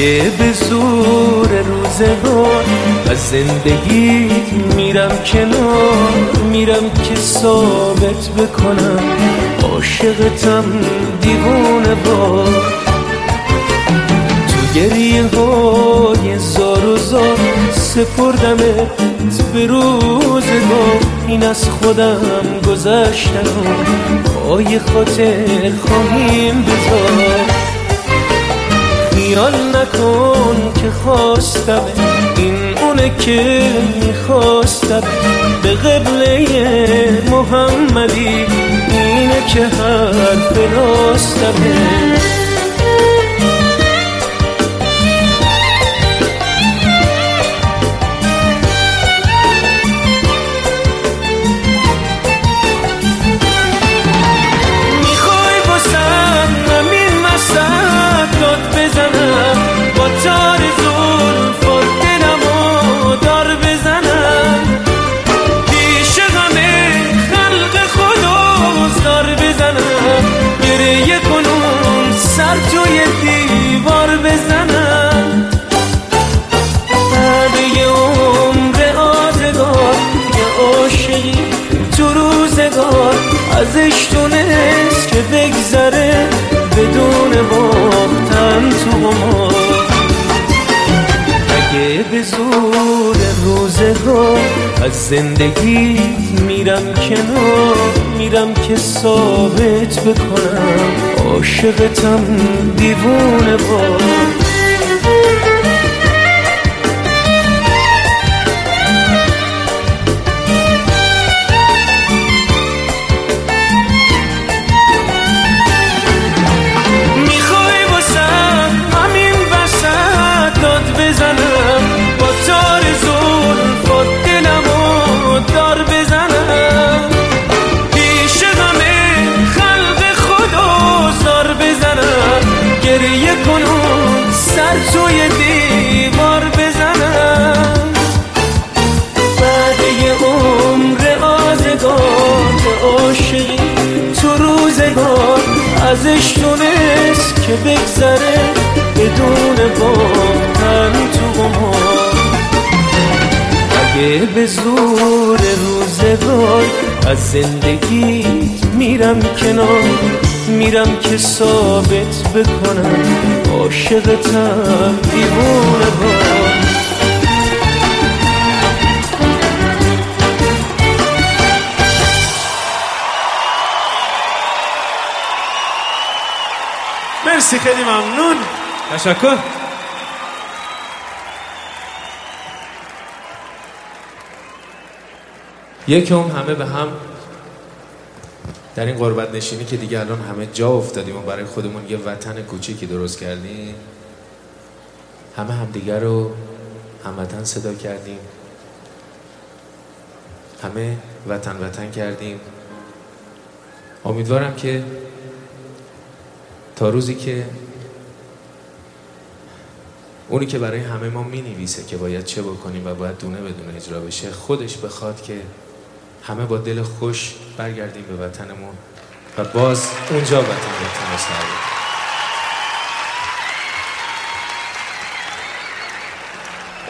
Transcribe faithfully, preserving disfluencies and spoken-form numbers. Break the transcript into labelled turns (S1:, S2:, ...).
S1: اگه به زور روزگار از زندگی میرم کنار، میرم که ثابت بکنم عاشقتم دیوونه وار. تو گریه های زار و زار سپردمت به روزگار، این از خودم گذشتن و پای خاطر خواهیم بذار. خیال نکن که خواستم این اونه که میخواستم، به قبله محمدی اینه که حرف راستمه. توی دیوار بزنم بعد یه عمر آزگار، یه عاشقی تو روزگار ازش تونست که بگذره بدون باختن تو قمار. اگه به زور روزگار از زندگی میرم کنار، میرم که ثابت بکنم عاشقتم دیوونه وار. میخوای واسم همین وسط داد بزنم، با تار زلفات دلمو دار بزنم، پیش همه خلق خدا زار بزنم، گریه کنم سر توی دیوار بزنم. بعد یه عمر آزگار عاشقی تو روزگار ازش تونست که بگذره بدون باختن تو قمار. اگه به زور روزگار از زندگی میرم کنار، میرم که ثابت بکنم عاشقتم دیوونه وار.
S2: مرسی، خیلی ممنون، تشکر.
S3: یکم همه به هم در این غربت نشینی که دیگه الان همه جا افتادیم و برای خودمون یه وطن کوچیکی درست کردیم، همه همدیگر رو هموطن صدا کردیم، همه وطن وطن کردیم. امیدوارم که تا روزی که اونی که برای همه ما می نویسه که باید چه بکنیم و باید دونه بدونه اجرا بشه، خودش بخواد که همه با دل خوش برگردیم به وطنمون و باز اونجا وطن وطن رو سر